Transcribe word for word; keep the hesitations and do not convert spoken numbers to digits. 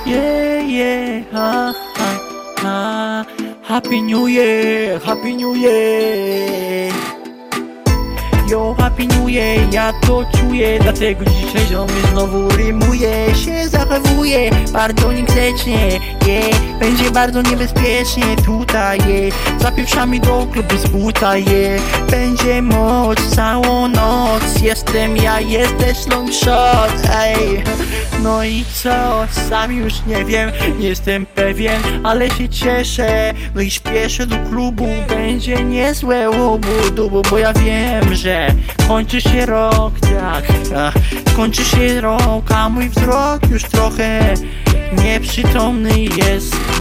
Yeah, yeah, ha, ha, ha. Happy New Year, Happy New Year. Yo, Happy New Year, ja to czuję, dlatego dzisiaj ziomy znowu rymuję. Się zachowuję bardzo niegrzecznie, yeah. Będzie bardzo niebezpiecznie tutaj, yeah. Zapieprzamy do klubu z buta, yeah. Będzie moc całą noc. Jestem ja, jest też long shot, ej. No i co? Sam już nie wiem, nie jestem pewien, ale się cieszę. No i śpieszę do klubu, będzie niezłe łubu-dubu, bo ja wiem, że kończy się rok, tak, ach, kończy się rok, a mój wzrok już trochę nieprzytomny jest.